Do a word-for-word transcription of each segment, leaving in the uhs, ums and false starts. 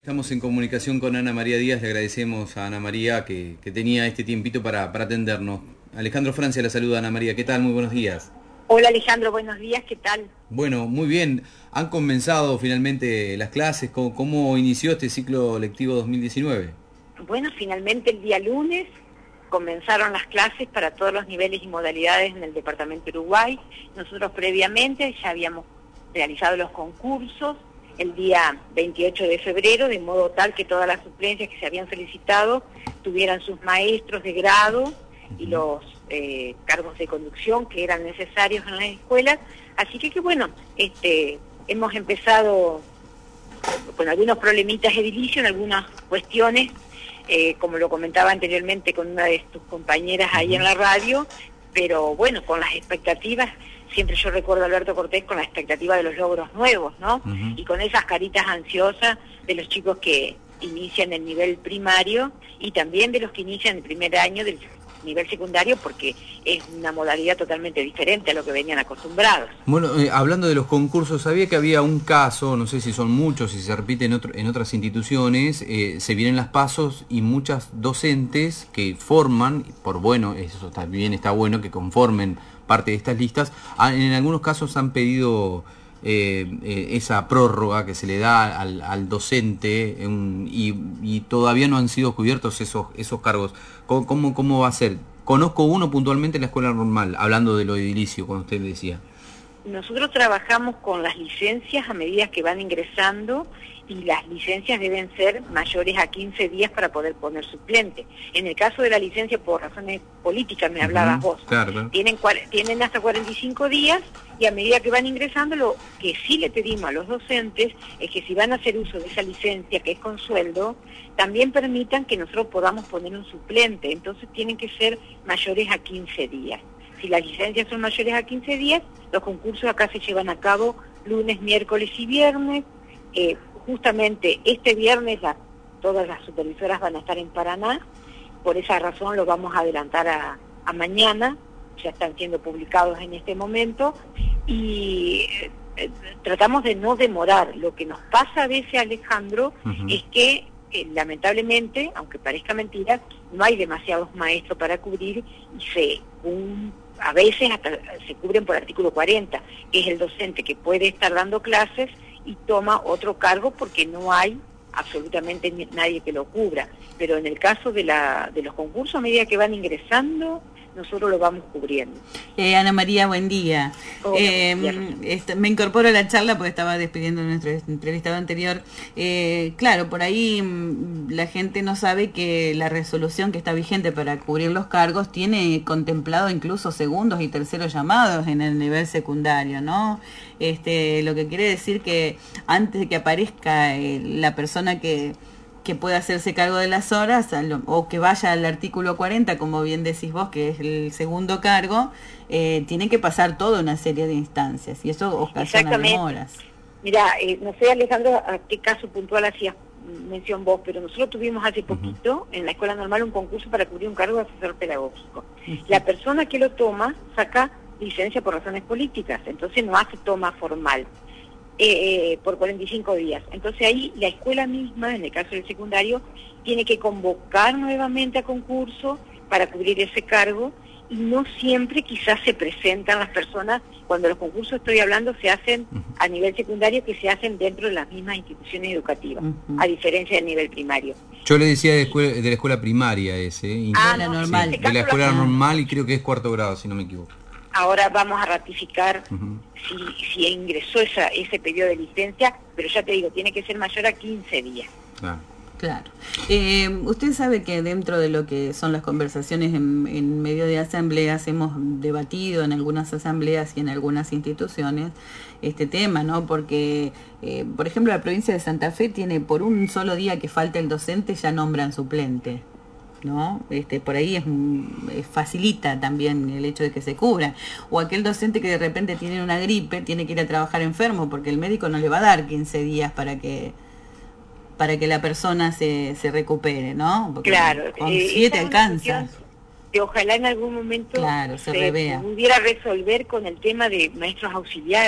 Estamos en comunicación con Ana María Díaz, le agradecemos a Ana María que, que tenía este tiempito para, para atendernos. Alejandro Francia la saluda, Ana María, ¿qué tal? Muy buenos días. Hola Alejandro, buenos días, ¿qué tal? Bueno, muy bien. ¿Han comenzado finalmente las clases? ¿Cómo, cómo inició este ciclo lectivo dos mil diecinueve? Bueno, finalmente el día lunes comenzaron las clases para todos los niveles y modalidades en el departamento de Uruguay. Nosotros previamente ya habíamos realizado los concursos el día veintiocho de febrero, de modo tal que todas las suplencias que se habían solicitado tuvieran sus maestros de grado y los eh, cargos de conducción que eran necesarios en las escuelas. Así que, que bueno, este, hemos empezado con algunos problemitas edilicios, en algunas cuestiones, eh, como lo comentaba anteriormente con una de tus compañeras ahí en la radio, pero bueno, con las expectativas. Siempre yo recuerdo a Alberto Cortés con la expectativa de los logros nuevos, ¿no? Uh-huh. Y con esas caritas ansiosas de los chicos que inician el nivel primario y también de los que inician el primer año del nivel secundario, porque es una modalidad totalmente diferente a lo que venían acostumbrados. Bueno, eh, hablando de los concursos, sabía que había un caso, no sé si son muchos, si se repite en, otro, en otras instituciones, eh, se vienen las pasos y muchas docentes que forman, por bueno, eso también está bueno, que conformen parte de estas listas, en algunos casos han pedido eh, eh, esa prórroga que se le da al, al docente un, y, y todavía no han sido cubiertos esos, esos cargos. ¿Cómo, cómo, ¿Cómo va a ser? Conozco uno puntualmente en la escuela normal, hablando de lo edilicio, como usted decía. Nosotros trabajamos con las licencias a medida que van ingresando y las licencias deben ser mayores a quince días para poder poner suplente. En el caso de la licencia por razones políticas, me hablabas uh-huh, vos, claro. tienen, tienen hasta cuarenta y cinco días y a medida que van ingresando, lo que sí le pedimos a los docentes es que si van a hacer uso de esa licencia que es con sueldo, también permitan que nosotros podamos poner un suplente, entonces tienen que ser mayores a quince días. Si las licencias son mayores a quince días, los concursos acá se llevan a cabo lunes, miércoles y viernes. Eh, justamente este viernes la, todas las supervisoras van a estar en Paraná, por esa razón lo vamos a adelantar a, a mañana, ya están siendo publicados en este momento, y eh, tratamos de no demorar. Lo que nos pasa a veces, Alejandro, uh-huh. es que eh, lamentablemente, aunque parezca mentira, no hay demasiados maestros para cubrir y se... un a veces hasta se cubren por artículo cuarenta, que es el docente que puede estar dando clases y toma otro cargo porque no hay absolutamente nadie que lo cubra. Pero en el caso de, la, de los concursos, a medida que van ingresando, nosotros lo vamos cubriendo. Eh, Ana María, buen día. Oh, eh, este, me incorporo a la charla porque estaba despidiendo nuestro entrevistado anterior. Eh, claro, por ahí m, la gente no sabe que la resolución que está vigente para cubrir los cargos tiene contemplado incluso segundos y terceros llamados en el nivel secundario, ¿no? Este, lo que quiere decir que antes de que aparezca eh, la persona que... que pueda hacerse cargo de las horas o que vaya al artículo cuarenta, como bien decís vos, que es el segundo cargo, eh, tiene que pasar toda una serie de instancias y eso ocasiona demoras. Mira, eh, no sé, Alejandro, a qué caso puntual hacías mención vos, pero nosotros tuvimos hace poquito uh-huh. en la escuela normal un concurso para cubrir un cargo de asesor pedagógico. Uh-huh. La persona que lo toma saca licencia por razones políticas, entonces no hace toma formal. Eh, eh, por cuarenta y cinco días. Entonces ahí la escuela misma, en el caso del secundario, tiene que convocar nuevamente a concurso para cubrir ese cargo y no siempre quizás se presentan las personas. Cuando los concursos, estoy hablando, se hacen uh-huh. a nivel secundario, que se hacen dentro de las mismas instituciones educativas, uh-huh. a diferencia del nivel primario. Yo le decía de, escuela, de la escuela primaria ese, ¿eh? Ah, no, normal. Sí, de la escuela normal y creo que es cuarto grado, si no me equivoco. Ahora vamos a ratificar uh-huh. si, si ingresó esa, ese periodo de licencia, pero ya te digo, tiene que ser mayor a quince días. Ah. Claro. Eh, usted sabe que dentro de lo que son las conversaciones en, en medio de asambleas, hemos debatido en algunas asambleas y en algunas instituciones este tema, ¿no? Porque, eh, por ejemplo, la provincia de Santa Fe tiene, por un solo día que falta el docente, ya nombran suplente, ¿no? Este, por ahí es, es facilita también el hecho de que se cubra. O aquel docente que de repente tiene una gripe, tiene que ir a trabajar enfermo, porque el médico no le va a dar quince días para que para que la persona se, se recupere, ¿no? Porque claro. Con eh, siete alcanza. Que ojalá en algún momento claro, se, se pudiera resolver con el tema de maestros auxiliares.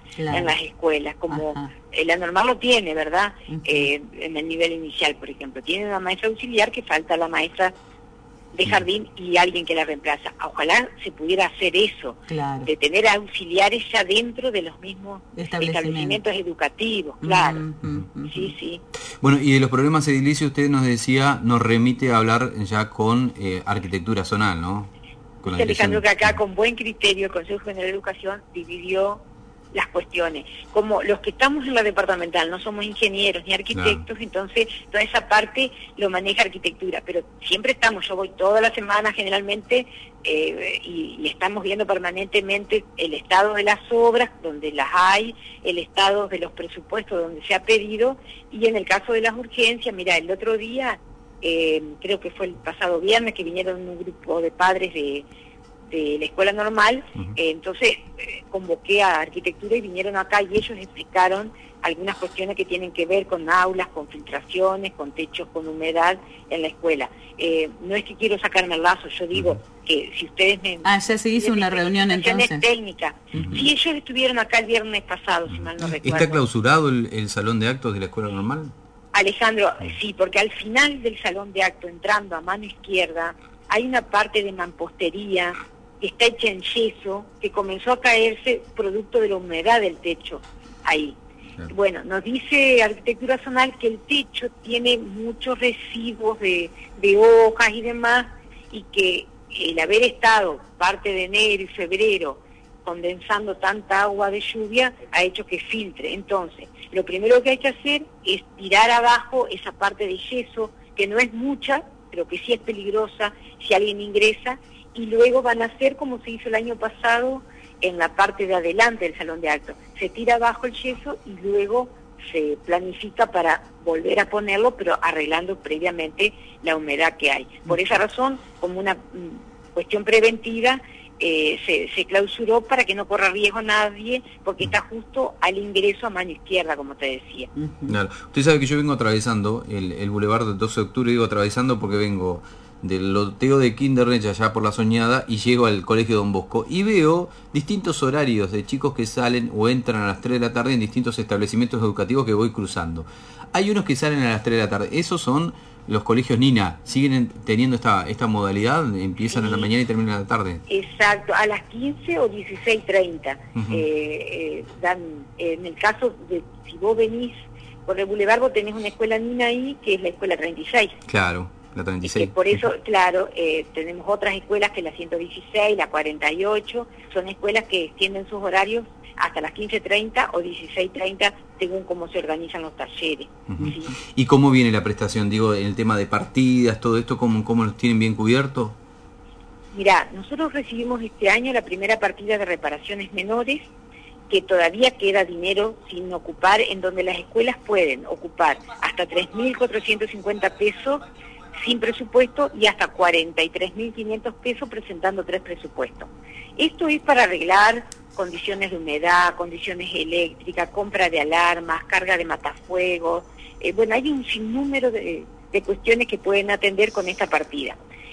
claro. en las escuelas, como Ajá. la normal lo tiene, ¿verdad? Uh-huh. Eh, en el nivel inicial, por ejemplo, tiene una maestra auxiliar que falta la maestra de jardín y alguien que la reemplaza. Ojalá se pudiera hacer eso, claro. de tener auxiliares ya dentro de los mismos establecimientos educativos, claro. Uh-huh, uh-huh. Sí, sí. Bueno, y de los problemas edilicios usted nos decía, nos remite a hablar ya con eh, arquitectura zonal, ¿no? Con la Alejandro, que acá con buen criterio el Consejo General de Educación dividió las cuestiones. Como los que estamos en la departamental no somos ingenieros ni arquitectos, claro. Entonces toda esa parte lo maneja arquitectura, pero siempre estamos, yo voy toda la semana generalmente eh, y, y estamos viendo permanentemente el estado de las obras, donde las hay, el estado de los presupuestos donde se ha pedido, y en el caso de las urgencias, mira, el otro día, eh, creo que fue el pasado viernes, que vinieron un grupo de padres de de la escuela normal, uh-huh. eh, entonces eh, convoqué a arquitectura y vinieron acá y ellos explicaron algunas cuestiones que tienen que ver con aulas, con filtraciones, con techos con humedad en la escuela. Eh, no es que quiero sacarme el lazo, yo digo uh-huh. que si ustedes me... Ah, ya se hizo una reunión entonces. Técnica. Uh-huh. Sí, ellos estuvieron acá el viernes pasado, uh-huh. si mal no recuerdo. ¿Está clausurado el, el salón de actos de la escuela normal? Alejandro, sí, porque al final del salón de actos, entrando a mano izquierda, hay una parte de mampostería que está hecha en yeso, que comenzó a caerse producto de la humedad del techo ahí. Sí. Bueno, nos dice Arquitectura Zonal que el techo tiene muchos residuos de, de hojas y demás, y que el haber estado parte de enero y febrero condensando tanta agua de lluvia ha hecho que filtre. Entonces, lo primero que hay que hacer es tirar abajo esa parte de yeso, que no es mucha, pero que sí es peligrosa si alguien ingresa, y luego van a hacer como se hizo el año pasado en la parte de adelante del salón de actos. Se tira abajo el yeso y luego se planifica para volver a ponerlo, pero arreglando previamente la humedad que hay. Por esa razón, como una mm, cuestión preventiva, eh, se, se clausuró para que no corra riesgo nadie, porque está justo al ingreso a mano izquierda, como te decía. Claro. Usted sabe que yo vengo atravesando el, el Boulevard del doce de octubre, digo atravesando porque vengo del loteo de Kindernet allá por la Soñada y llego al colegio Don Bosco y veo distintos horarios de chicos que salen o entran a las tres de la tarde en distintos establecimientos educativos que voy cruzando. Hay unos que salen a las tres de la tarde, esos son los colegios Nina, siguen teniendo esta esta modalidad, empiezan sí. a la mañana y terminan a la tarde. Exacto, a las quince o dieciséis treinta. Uh-huh. eh, eh, dan, en el caso de si vos venís por el Boulevard, vos tenés una escuela Nina ahí, que es la escuela treinta y seis. Claro. La treinta y seis. Que por eso, claro, eh, tenemos otras escuelas que la ciento dieciséis, la cuarenta y ocho, son escuelas que extienden sus horarios hasta las quince treinta o dieciséis treinta, según cómo se organizan los talleres. Uh-huh. ¿Sí? ¿Y cómo viene la prestación? Digo, en el tema de partidas, todo esto, ¿cómo, cómo los tienen bien cubiertos? Mirá, nosotros recibimos este año la primera partida de reparaciones menores, que todavía queda dinero sin ocupar, en donde las escuelas pueden ocupar hasta tres mil cuatrocientos cincuenta pesos sin presupuesto y hasta cuarenta y tres mil quinientos pesos presentando tres presupuestos. Esto es para arreglar condiciones de humedad, condiciones eléctricas, compra de alarmas, carga de matafuegos. Eh, bueno, hay un sinnúmero de, de cuestiones que pueden atender con esta partida.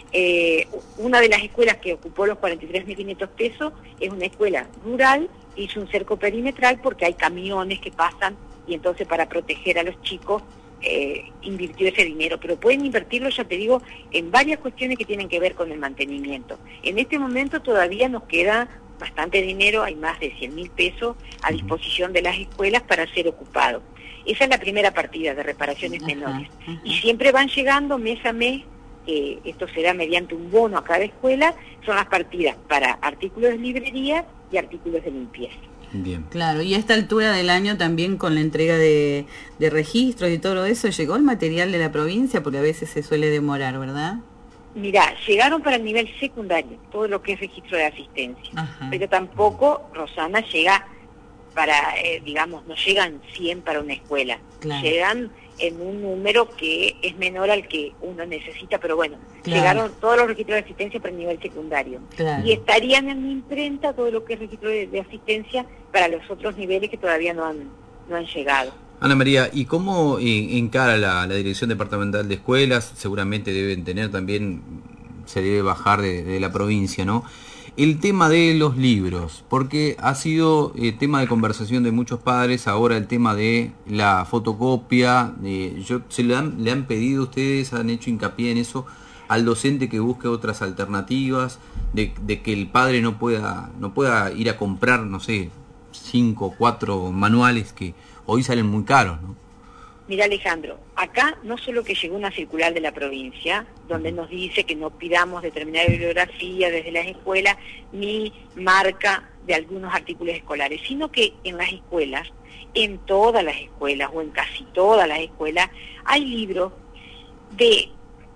Eh, una de las escuelas que ocupó los cuarenta y tres mil quinientos pesos es una escuela rural, hizo un cerco perimetral porque hay camiones que pasan y entonces para proteger a los chicos Eh, invirtió ese dinero, pero pueden invertirlo, ya te digo, en varias cuestiones que tienen que ver con el mantenimiento. En este momento todavía nos queda bastante dinero, hay más de cien mil pesos a disposición de las escuelas para ser ocupado. Esa es la primera partida de reparaciones ajá, menores. Ajá. Y siempre van llegando mes a mes, eh, esto será mediante un bono a cada escuela, son las partidas para artículos de librería y artículos de limpieza. Bien. Claro, y a esta altura del año también con la entrega de, de registros y todo eso, ¿llegó el material de la provincia? Porque a veces se suele demorar, ¿verdad? Mirá, llegaron para el nivel secundario, todo lo que es registro de asistencia. Ajá. Pero tampoco, Rosana, llega para, eh, digamos, no llegan cien para una escuela. Claro. Llegan en un número que es menor al que uno necesita, pero bueno, claro. Llegaron todos los registros de asistencia para el nivel secundario. Claro. Y estarían en mi imprenta todo lo que es registro de, de asistencia para los otros niveles que todavía no han, no han llegado. Ana María, ¿y cómo encara la, la Dirección Departamental de Escuelas? Seguramente deben tener también, se debe bajar de, de la provincia, ¿no? El tema de los libros, porque ha sido eh, tema de conversación de muchos padres, ahora el tema de la fotocopia, eh, yo, se le han, le han pedido, ustedes han hecho hincapié en eso, al docente que busque otras alternativas, de, de que el padre no pueda, no pueda ir a comprar, no sé, cinco o cuatro manuales que hoy salen muy caros, ¿no? Mira, Alejandro, acá no solo que llegó una circular de la provincia, donde nos dice que no pidamos determinada bibliografía desde las escuelas, ni marca de algunos artículos escolares, sino que en las escuelas, en todas las escuelas, o en casi todas las escuelas, hay libros de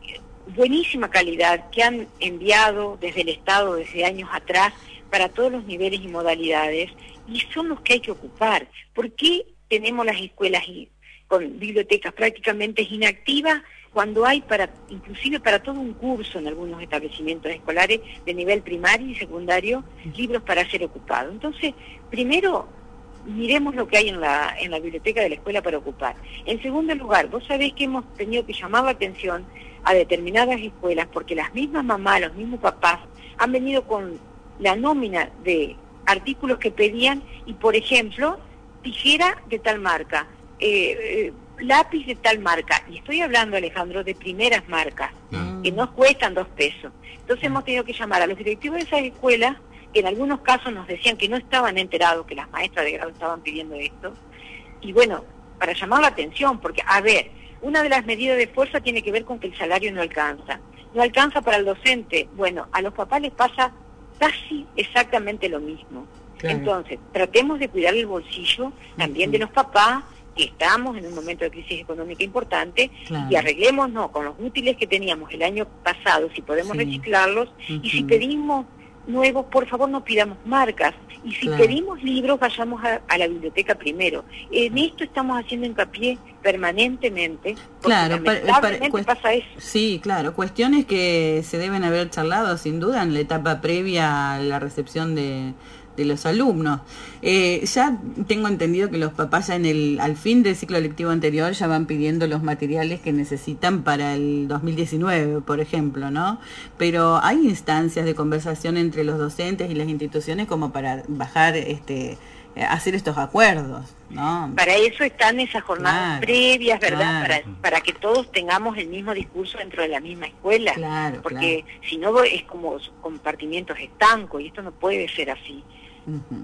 buenísima calidad que han enviado desde el Estado desde años atrás para todos los niveles y modalidades, y son los que hay que ocupar. ¿Por qué tenemos las escuelas con bibliotecas prácticamente inactivas cuando hay para, inclusive para todo un curso en algunos establecimientos escolares de nivel primario y secundario, libros para ser ocupados? Entonces, primero, miremos lo que hay en la, en la biblioteca de la escuela para ocupar. En segundo lugar, vos sabés que hemos tenido que llamar la atención a determinadas escuelas porque las mismas mamás, los mismos papás han venido con la nómina de artículos que pedían y, por ejemplo, tijera de tal marca, Eh, eh, lápiz de tal marca, y estoy hablando, Alejandro, de primeras marcas, mm. que nos cuestan dos pesos. Entonces hemos tenido que llamar a los directivos de esas escuelas, que en algunos casos nos decían que no estaban enterados que las maestras de grado estaban pidiendo esto, y bueno, para llamar la atención, porque, a ver, una de las medidas de fuerza tiene que ver con que el salario no alcanza. No alcanza para el docente. Bueno, a los papás les pasa casi exactamente lo mismo. Claro. Entonces, tratemos de cuidar el bolsillo también uh-huh. de los papás, que estamos en un momento de crisis económica importante, claro. y arreglémonos con los útiles que teníamos el año pasado, si podemos sí. reciclarlos, uh-huh. y si pedimos nuevos, por favor no pidamos marcas, y si claro. pedimos libros, vayamos a, a la biblioteca primero. En esto estamos haciendo hincapié permanentemente, porque claro, lamentablemente para, para, pasa eso. Sí, claro, cuestiones que se deben haber charlado sin duda en la etapa previa a la recepción de de los alumnos. Eh, ya tengo entendido que los papás ya en el al fin del ciclo lectivo anterior ya van pidiendo los materiales que necesitan para el dos mil diecinueve, por ejemplo, ¿no? Pero hay instancias de conversación entre los docentes y las instituciones como para bajar, este, hacer estos acuerdos, ¿no? Para eso están esas jornadas claro, previas, ¿verdad? Claro. Para, para que todos tengamos el mismo discurso dentro de la misma escuela. Claro, porque claro. si no es como compartimientos estancos y esto no puede ser así. Uh-huh.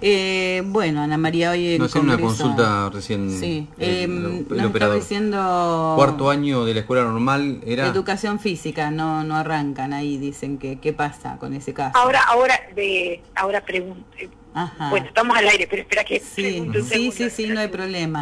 Eh, bueno, Ana María, hoy en no sé, una consulta recién. Sí, eh, eh, el, el nos operador. Estaba diciendo cuarto año de la escuela normal era educación física, no no arrancan ahí, dicen que qué pasa con ese caso. Ahora, ahora de, ahora pregunto. Ajá. Bueno, estamos al aire, pero espera que sí, sí, sí, sí, no hay problema.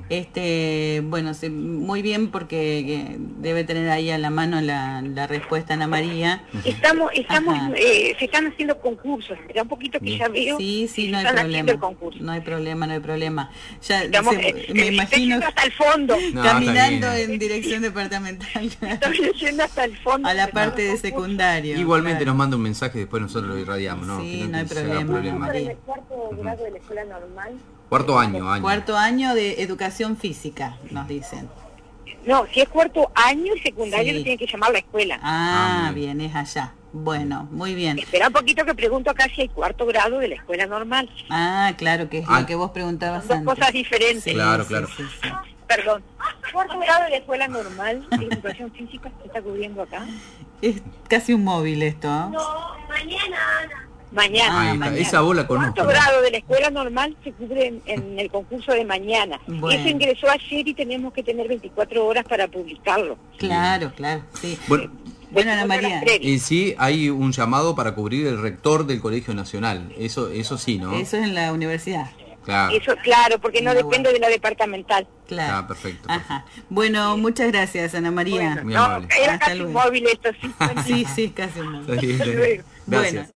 Este, bueno, sí, muy bien porque debe tener ahí a la mano la, la respuesta Ana María. Estamos, estamos, eh, se están haciendo concursos, era un poquito que ya veo. Sí, sí, no hay problema. No hay problema, no hay problema. Ya estamos, se, eh, me eh, imagino hasta el fondo, no, caminando en dirección departamental. Estamos yendo hasta el fondo. A la parte de secundario. Igualmente claro. nos manda un mensaje y después nosotros lo irradiamos, ¿no? Sí, no hay problema. problema. Cuarto grado de la escuela normal. Cuarto año, año. Cuarto año de educación física, nos dicen. No, si es cuarto año, el secundario sí. lo tiene que llamar la escuela. Ah, ah bien, es allá. Bueno, muy bien. Espera un poquito que pregunto acá si hay cuarto grado de la escuela normal. Ah, claro, que es ah. lo que vos preguntabas Son antes. Dos cosas diferentes. Sí, claro, sí, claro. Sí, sí, sí. Perdón. ¿Cuarto grado de la escuela normal de educación física se está cubriendo acá? Es casi un móvil esto. ¿eh? No, mañana, Ana. Mañana. Ah, mañana. Esa bola conozco. Cuarto grado de la escuela normal se cubre en, en el concurso de mañana. Bueno. Eso ingresó ayer y tenemos que tener veinticuatro horas para publicarlo. Claro, sí. claro, sí. Bueno, bueno Ana María. Y sí, hay un llamado para cubrir el rector del Colegio Nacional. Eso, eso sí, ¿no? Eso es en la universidad. Claro. Eso, claro, porque no depende bueno. de la departamental. Claro. Ah, perfecto. perfecto. Ajá. Bueno, muchas gracias, Ana María. Bueno, no, era Hasta casi luego. un móvil esto, sí. sí, sí, casi un móvil. Gracias. Bueno.